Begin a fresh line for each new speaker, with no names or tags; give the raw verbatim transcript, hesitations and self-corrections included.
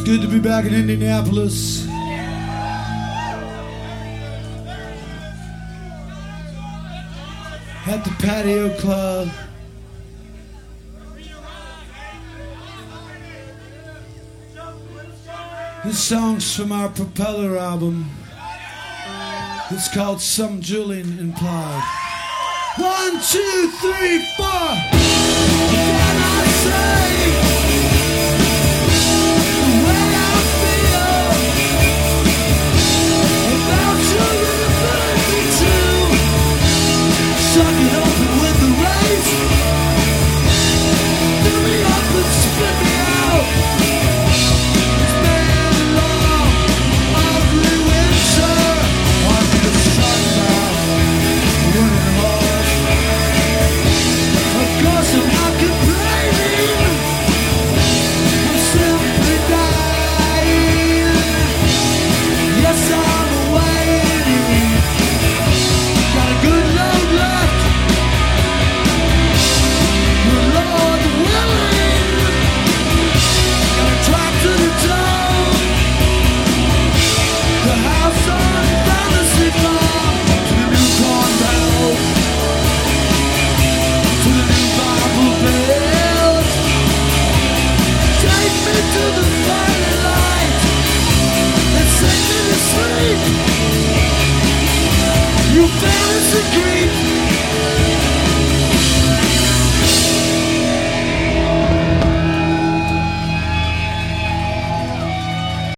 good to be back in Indianapolis. At the Patio Club. This song's from our Propeller album. It's called Some Julian Implied. One, two, three, four. Can I say